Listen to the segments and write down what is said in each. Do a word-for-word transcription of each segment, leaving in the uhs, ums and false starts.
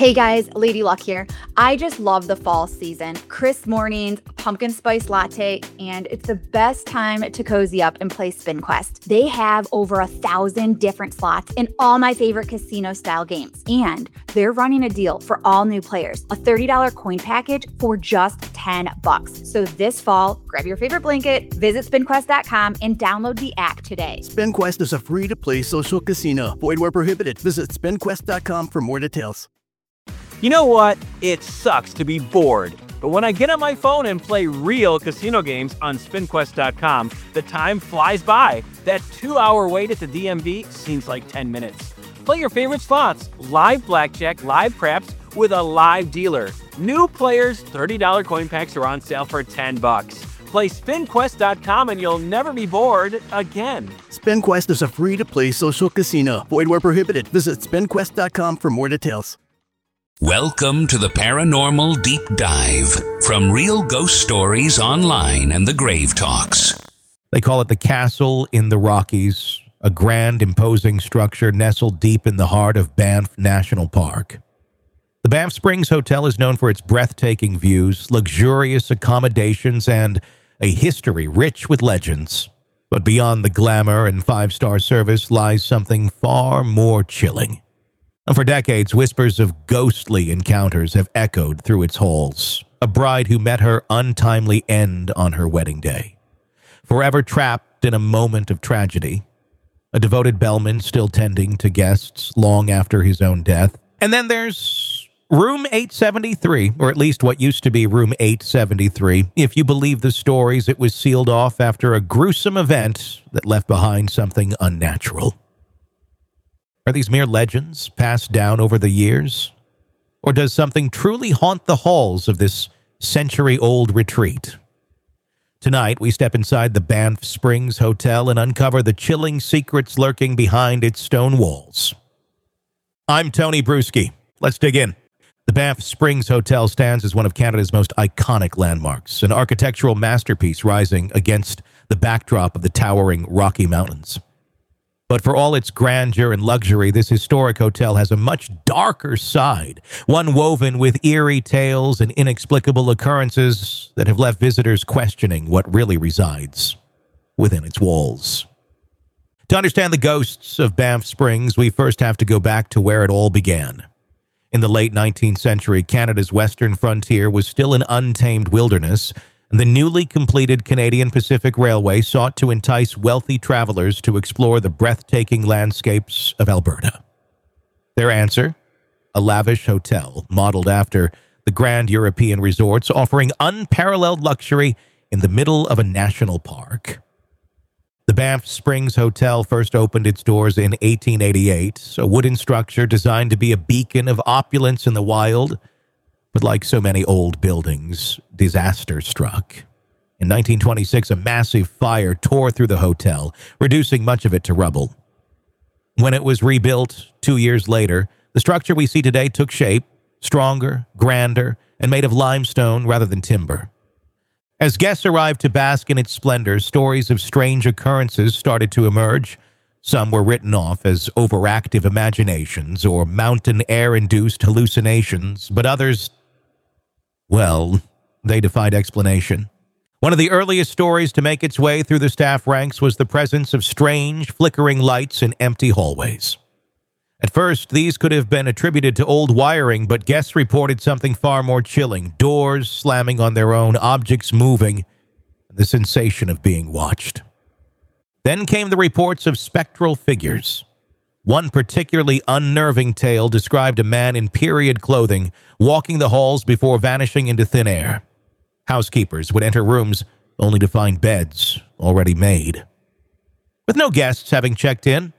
Hey guys, Lady Luck here. I just love the fall season. Crisp mornings, pumpkin spice latte, and it's the best time to cozy up and play Spin Quest. They have over a thousand different slots in all my favorite casino style games. And they're running a deal for all new players, a thirty dollars coin package for just ten bucks. So this fall, grab your favorite blanket, visit spin quest dot com and download the app today. Spin Quest is a free-to-play social casino. Void where prohibited. Visit spin quest dot com for more details. You know what? It sucks to be bored. But when I get on my phone and play real casino games on spin quest dot com, the time flies by. That two-hour wait at the D M V seems like ten minutes. Play your favorite slots, live blackjack, live craps, with a live dealer. New players, thirty dollars coin packs are on sale for ten bucks. Play spin quest dot com and you'll never be bored again. Spin Quest is a free-to-play social casino. Void where prohibited. Visit spin quest dot com for more details. Welcome to the Paranormal Deep Dive from Real Ghost Stories Online and the Grave Talks. They call it the Castle in the Rockies, a grand, imposing structure nestled deep in the heart of Banff National Park. The Banff Springs Hotel is known for its breathtaking views, luxurious accommodations, and a history rich with legends. But beyond the glamour and five-star service lies something far more chilling. And for decades, whispers of ghostly encounters have echoed through its halls. A bride who met her untimely end on her wedding day. Forever trapped in a moment of tragedy. A devoted bellman still tending to guests long after his own death. And then there's Room eight seventy-three, or at least what used to be Room eight seventy-three. If you believe the stories, it was sealed off after a gruesome event that left behind something unnatural. Are these mere legends passed down over the years? Or does something truly haunt the halls of this century-old retreat? Tonight, we step inside the Banff Springs Hotel and uncover the chilling secrets lurking behind its stone walls. I'm Tony Bruschi. Let's dig in. The Banff Springs Hotel stands as one of Canada's most iconic landmarks, an architectural masterpiece rising against the backdrop of the towering Rocky Mountains. But for all its grandeur and luxury, this historic hotel has a much darker side, one woven with eerie tales and inexplicable occurrences that have left visitors questioning what really resides within its walls. To understand the ghosts of Banff Springs, we first have to go back to where it all began. In the late nineteenth century, Canada's western frontier was still an untamed wilderness, and the newly completed Canadian Pacific Railway sought to entice wealthy travelers to explore the breathtaking landscapes of Alberta. Their answer? A lavish hotel modeled after the grand European resorts, offering unparalleled luxury in the middle of a national park. The Banff Springs Hotel first opened its doors in eighteen eighty-eight, a wooden structure designed to be a beacon of opulence in the wild. But like so many old buildings, disaster struck. In nineteen twenty-six, a massive fire tore through the hotel, reducing much of it to rubble. When it was rebuilt two years later, the structure we see today took shape, stronger, grander, and made of limestone rather than timber. As guests arrived to bask in its splendor, stories of strange occurrences started to emerge. Some were written off as overactive imaginations or mountain air-induced hallucinations, but others, well, they defied explanation. One of the earliest stories to make its way through the staff ranks was the presence of strange, flickering lights in empty hallways. At first, these could have been attributed to old wiring, but guests reported something far more chilling: doors slamming on their own, objects moving, and the sensation of being watched. Then came the reports of spectral figures. One particularly unnerving tale described a man in period clothing walking the halls before vanishing into thin air. Housekeepers would enter rooms only to find beds already made, with no guests having checked in.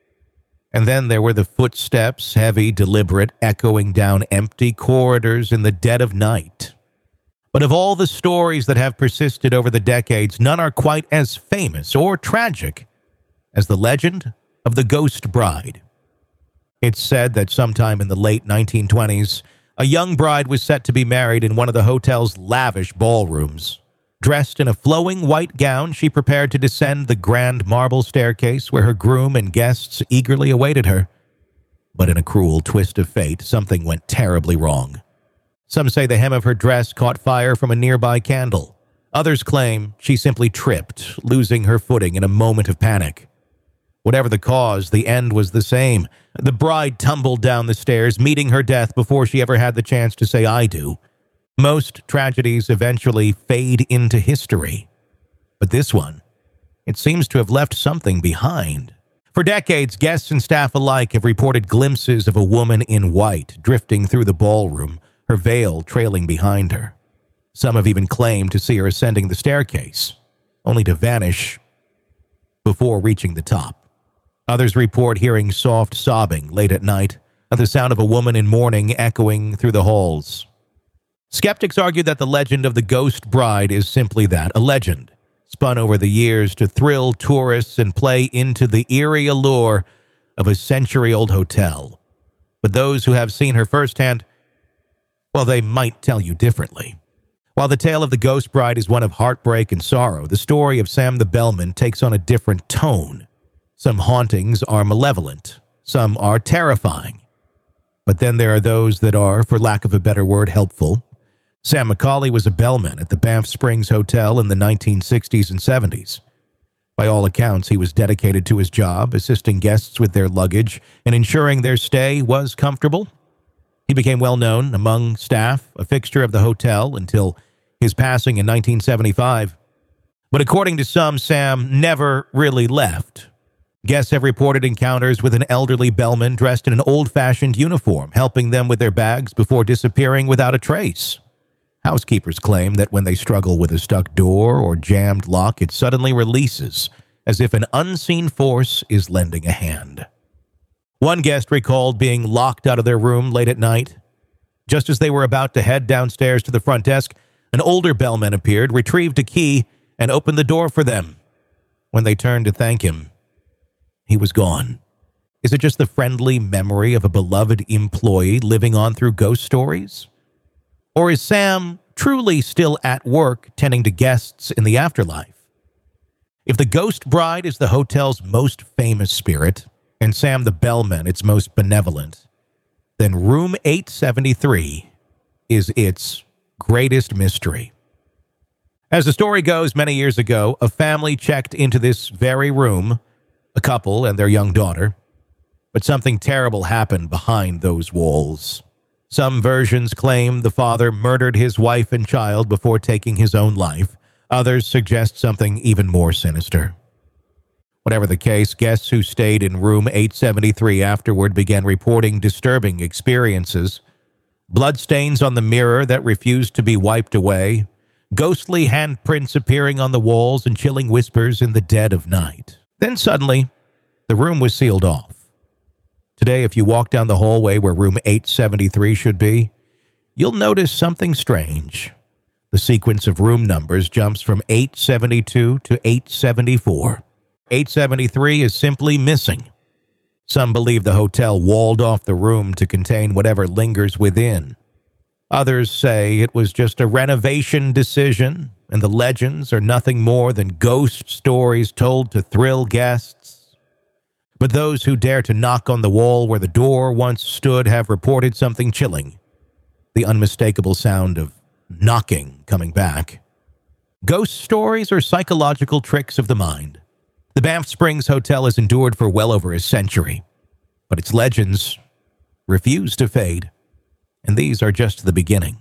And then there were the footsteps, heavy, deliberate, echoing down empty corridors in the dead of night. But of all the stories that have persisted over the decades, none are quite as famous or tragic as the legend of the Ghost Bride. It's said that sometime in the late nineteen twenties, a young bride was set to be married in one of the hotel's lavish ballrooms. Dressed in a flowing white gown, she prepared to descend the grand marble staircase where her groom and guests eagerly awaited her. But in a cruel twist of fate, something went terribly wrong. Some say the hem of her dress caught fire from a nearby candle. Others claim she simply tripped, losing her footing in a moment of panic. Whatever the cause, the end was the same. The bride tumbled down the stairs, meeting her death before she ever had the chance to say "I do." Most tragedies eventually fade into history. But this one, it seems to have left something behind. For decades, guests and staff alike have reported glimpses of a woman in white drifting through the ballroom, her veil trailing behind her. Some have even claimed to see her ascending the staircase, only to vanish before reaching the top. Others report hearing soft sobbing late at night, and the sound of a woman in mourning echoing through the halls. Skeptics argue that the legend of the ghost bride is simply that, a legend, spun over the years to thrill tourists and play into the eerie allure of a century-old hotel. But those who have seen her firsthand, well, they might tell you differently. While the tale of the ghost bride is one of heartbreak and sorrow, the story of Sam the Bellman takes on a different tone. Some hauntings are malevolent, some are terrifying. But then there are those that are, for lack of a better word, helpful. Sam McCauley was a bellman at the Banff Springs Hotel in the nineteen sixties and seventies. By all accounts, he was dedicated to his job, assisting guests with their luggage and ensuring their stay was comfortable. He became well known among staff, a fixture of the hotel until his passing in nineteen seventy-five. But according to some, Sam never really left. Guests have reported encounters with an elderly bellman dressed in an old-fashioned uniform, helping them with their bags before disappearing without a trace. Housekeepers claim that when they struggle with a stuck door or jammed lock, it suddenly releases, as if an unseen force is lending a hand. One guest recalled being locked out of their room late at night. Just as they were about to head downstairs to the front desk, an older bellman appeared, retrieved a key, and opened the door for them. When they turned to thank him, he was gone. Is it just the friendly memory of a beloved employee living on through ghost stories? Or is Sam truly still at work tending to guests in the afterlife? If the ghost bride is the hotel's most famous spirit, and Sam the Bellman its most benevolent, then Room eight seventy-three is its greatest mystery. As the story goes, many years ago, a family checked into this very room, a couple and their young daughter, but something terrible happened behind those walls. Some versions claim the father murdered his wife and child before taking his own life. Others suggest something even more sinister. Whatever the case, guests who stayed in room eight seventy-three afterward began reporting disturbing experiences. Bloodstains on the mirror that refused to be wiped away, ghostly handprints appearing on the walls, and chilling whispers in the dead of night. Then suddenly, the room was sealed off. Today, if you walk down the hallway where room eight seventy-three should be, you'll notice something strange. The sequence of room numbers jumps from eight seventy-two to eight seventy-four. eight seventy-three is simply missing. Some believe the hotel walled off the room to contain whatever lingers within. Others say it was just a renovation decision, and the legends are nothing more than ghost stories told to thrill guests. But those who dare to knock on the wall where the door once stood have reported something chilling. The unmistakable sound of knocking coming back. Ghost stories are psychological tricks of the mind. The Banff Springs Hotel has endured for well over a century, but its legends refuse to fade, and these are just the beginning.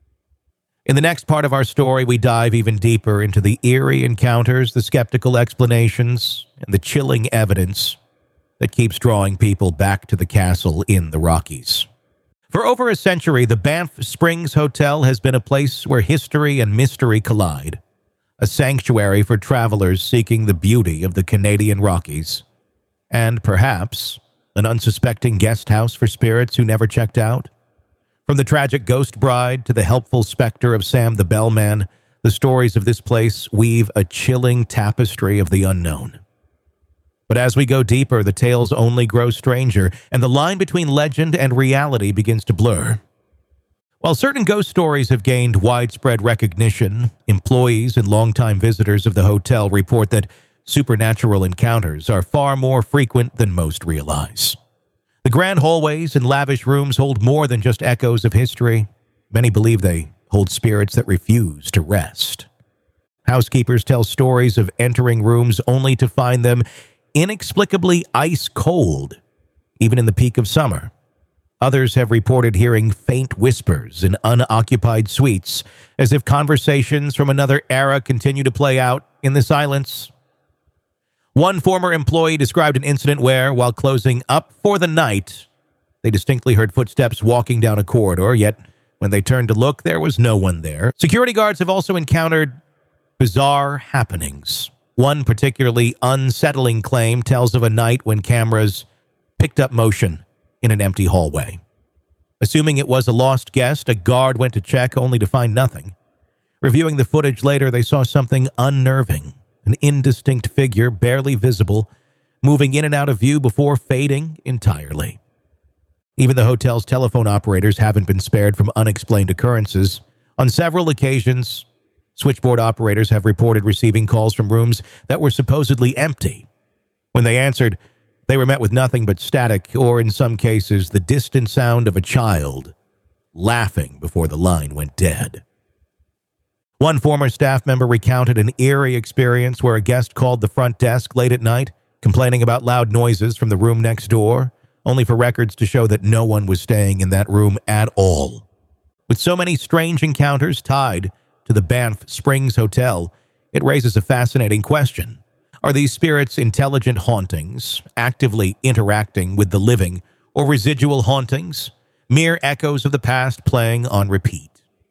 In the next part of our story, we dive even deeper into the eerie encounters, the skeptical explanations, and the chilling evidence that keeps drawing people back to the castle in the Rockies. For over a century, the Banff Springs Hotel has been a place where history and mystery collide, a sanctuary for travelers seeking the beauty of the Canadian Rockies, and perhaps an unsuspecting guest house for spirits who never checked out. From the tragic ghost bride to the helpful specter of Sam the Bellman, the stories of this place weave a chilling tapestry of the unknown. But as we go deeper, the tales only grow stranger, and the line between legend and reality begins to blur. While certain ghost stories have gained widespread recognition, employees and longtime visitors of the hotel report that supernatural encounters are far more frequent than most realize. The grand hallways and lavish rooms hold more than just echoes of history. Many believe they hold spirits that refuse to rest. Housekeepers tell stories of entering rooms only to find them inexplicably ice cold, even in the peak of summer. Others have reported hearing faint whispers in unoccupied suites, as if conversations from another era continue to play out in the silence. One former employee described an incident where, while closing up for the night, they distinctly heard footsteps walking down a corridor, yet when they turned to look, there was no one there. Security guards have also encountered bizarre happenings. One particularly unsettling claim tells of a night when cameras picked up motion in an empty hallway. Assuming it was a lost guest, a guard went to check only to find nothing. Reviewing the footage later, they saw something unnerving, an indistinct figure barely visible, moving in and out of view before fading entirely. Even the hotel's telephone operators haven't been spared from unexplained occurrences. On several occasions, switchboard operators have reported receiving calls from rooms that were supposedly empty. When they answered, they were met with nothing but static, or in some cases, the distant sound of a child laughing before the line went dead. One former staff member recounted an eerie experience where a guest called the front desk late at night, complaining about loud noises from the room next door, only for records to show that no one was staying in that room at all. With so many strange encounters tied to the Banff Springs Hotel, it raises a fascinating question. Are these spirits intelligent hauntings, actively interacting with the living, or residual hauntings, mere echoes of the past playing on repeat?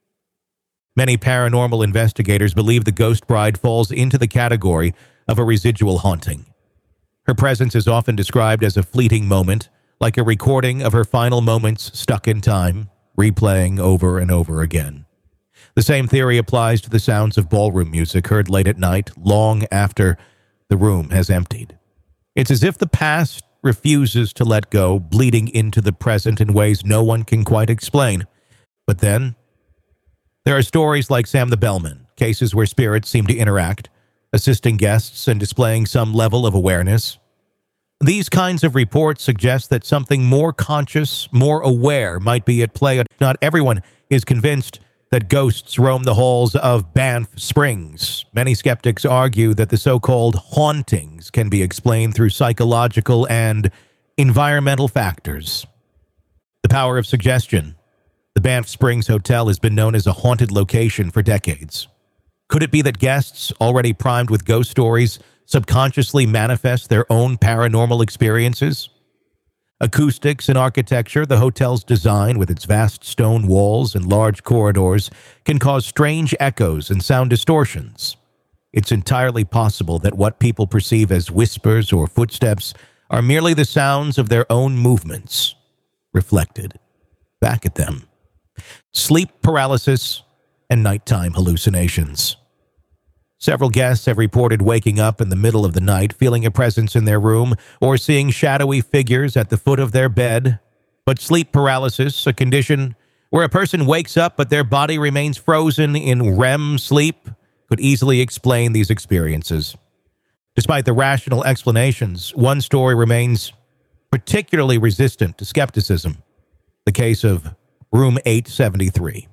Many paranormal investigators believe the Ghost Bride falls into the category of a residual haunting. Her presence is often described as a fleeting moment, like a recording of her final moments stuck in time, replaying over and over again. The same theory applies to the sounds of ballroom music heard late at night, long after the room has emptied. It's as if the past refuses to let go, bleeding into the present in ways no one can quite explain. But then, there are stories like Sam the Bellman, cases where spirits seem to interact, assisting guests and displaying some level of awareness. These kinds of reports suggest that something more conscious, more aware might be at play. Not everyone is convinced that ghosts roam the halls of Banff Springs. Many skeptics argue that the so-called hauntings can be explained through psychological and environmental factors. The power of suggestion. The Banff Springs Hotel has been known as a haunted location for decades. Could it be that guests, already primed with ghost stories, subconsciously manifest their own paranormal experiences? Acoustics and architecture, the hotel's design with its vast stone walls and large corridors, can cause strange echoes and sound distortions. It's entirely possible that what people perceive as whispers or footsteps are merely the sounds of their own movements, reflected back at them. Sleep paralysis and nighttime hallucinations. Several guests have reported waking up in the middle of the night, feeling a presence in their room, or seeing shadowy figures at the foot of their bed. But sleep paralysis, a condition where a person wakes up but their body remains frozen in R E M sleep, could easily explain these experiences. Despite the rational explanations, one story remains particularly resistant to skepticism: the case of Room eight seventy-three.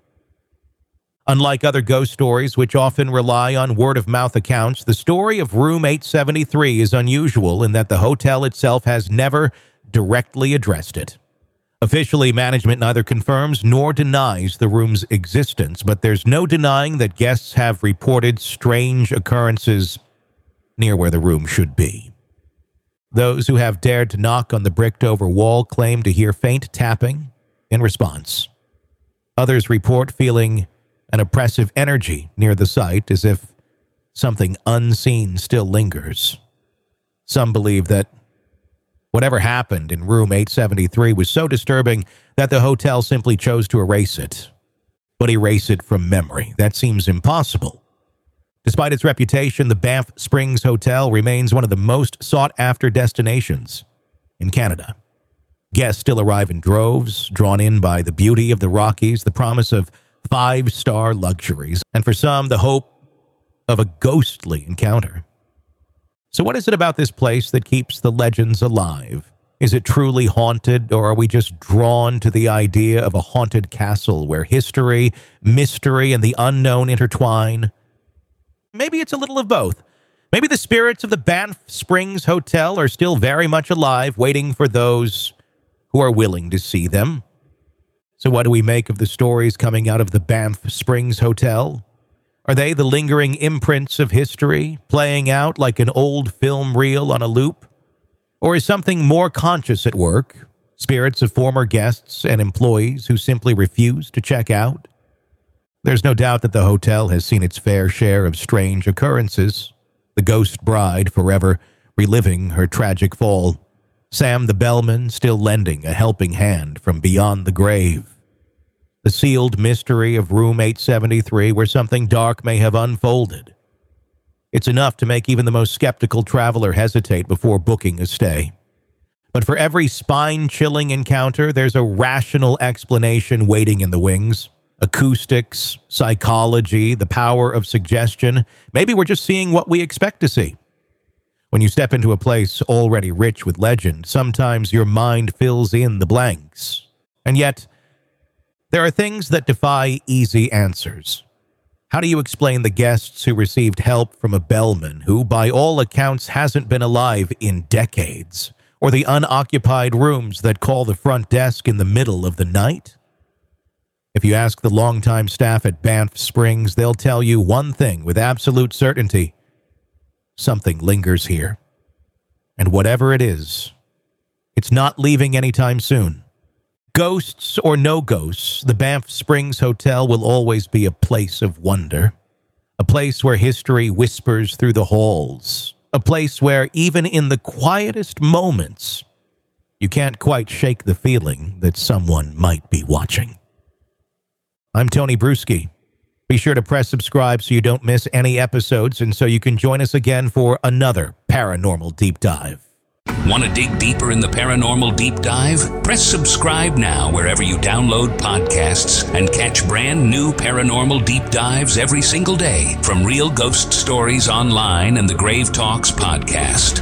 Unlike other ghost stories, which often rely on word-of-mouth accounts, the story of Room eight seventy-three is unusual in that the hotel itself has never directly addressed it. Officially, management neither confirms nor denies the room's existence, but there's no denying that guests have reported strange occurrences near where the room should be. Those who have dared to knock on the bricked-over wall claim to hear faint tapping in response. Others report feeling an oppressive energy near the site, as if something unseen still lingers. Some believe that whatever happened in Room eight seventy-three was so disturbing that the hotel simply chose to erase it. But erase it from memory, that seems impossible. Despite its reputation, the Banff Springs Hotel remains one of the most sought-after destinations in Canada. Guests still arrive in droves, drawn in by the beauty of the Rockies, the promise of five-star luxuries, and for some, the hope of a ghostly encounter. So what is it about this place that keeps the legends alive? Is it truly haunted, or are we just drawn to the idea of a haunted castle where history, mystery, and the unknown intertwine? Maybe it's a little of both. Maybe the spirits of the Banff Springs Hotel are still very much alive, waiting for those who are willing to see them. So what do we make of the stories coming out of the Banff Springs Hotel? Are they the lingering imprints of history, playing out like an old film reel on a loop? Or is something more conscious at work? Spirits of former guests and employees who simply refuse to check out? There's no doubt that the hotel has seen its fair share of strange occurrences. The ghost bride forever reliving her tragic fall. Sam the bellman still lending a helping hand from beyond the grave. The sealed mystery of room eight seventy-three where something dark may have unfolded. It's enough to make even the most skeptical traveler hesitate before booking a stay. But for every spine-chilling encounter, there's a rational explanation waiting in the wings. Acoustics, psychology, the power of suggestion. Maybe we're just seeing what we expect to see. When you step into a place already rich with legend, sometimes your mind fills in the blanks. And yet, there are things that defy easy answers. How do you explain the guests who received help from a bellman who, by all accounts, hasn't been alive in decades? Or the unoccupied rooms that call the front desk in the middle of the night? If you ask the longtime staff at Banff Springs, they'll tell you one thing with absolute certainty. Something lingers here. And whatever it is, it's not leaving anytime soon. Ghosts or no ghosts, the Banff Springs Hotel will always be a place of wonder. A place where history whispers through the halls. A place where, even in the quietest moments, you can't quite shake the feeling that someone might be watching. I'm Tony Bruschi. Be sure to press subscribe so you don't miss any episodes and so you can join us again for another Paranormal Deep Dive. Want to dig deeper in the Paranormal Deep Dive? Press subscribe now wherever you download podcasts and catch brand new Paranormal Deep Dives every single day from Real Ghost Stories Online and the Grave Talks podcast.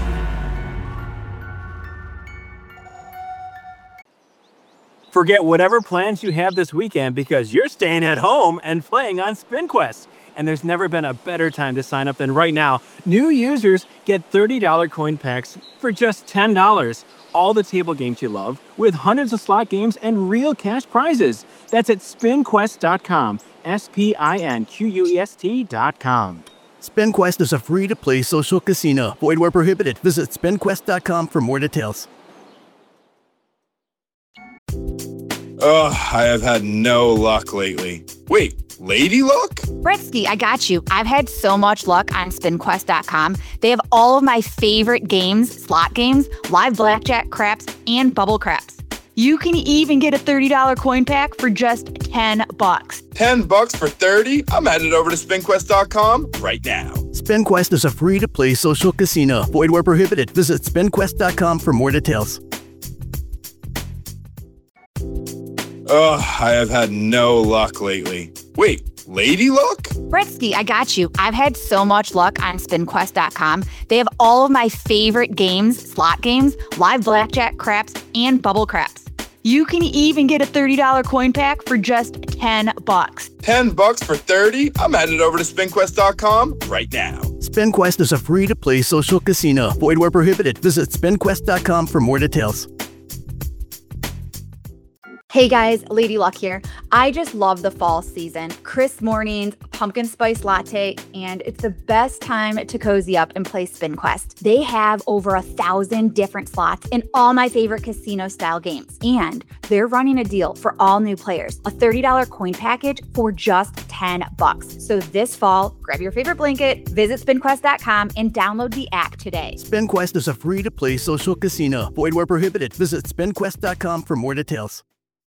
Forget whatever plans you have this weekend because you're staying at home and playing on SpinQuest. And there's never been a better time to sign up than right now. New users get thirty dollars coin packs for just ten dollars. All the table games you love with hundreds of slot games and real cash prizes. That's at spin quest dot com. S P I N Q U E S T dot com. SpinQuest is a free-to-play social casino. Void where prohibited. Visit spin quest dot com for more details. Ugh, I have had no luck lately. Wait, lady luck? Bretsky, I got you. I've had so much luck on spin quest dot com. They have all of my favorite games, slot games, live blackjack, craps, and bubble craps. You can even get a thirty dollars coin pack for just ten bucks. ten bucks for thirty? I'm headed over to spin quest dot com right now. SpinQuest is a free-to-play social casino. Void where prohibited. Visit spin quest dot com for more details. Ugh, I have had no luck lately. Wait, lady luck? Bretsky, I got you. I've had so much luck on spin quest dot com. They have all of my favorite games, slot games, live blackjack, craps, and bubble craps. You can even get a thirty dollars coin pack for just ten bucks. ten bucks for thirty? I'm headed over to spin quest dot com right now. SpinQuest is a free-to-play social casino. Void where prohibited. Visit spin quest dot com for more details. Hey guys, Lady Luck here. I just love the fall season. Crisp mornings, pumpkin spice latte, and it's the best time to cozy up and play SpinQuest. They have over a thousand different slots in all my favorite casino style games. And they're running a deal for all new players, a thirty dollars coin package for just ten bucks. So this fall, grab your favorite blanket, visit spin quest dot com and download the app today. SpinQuest is a free-to-play social casino. Void where prohibited. Visit spin quest dot com for more details.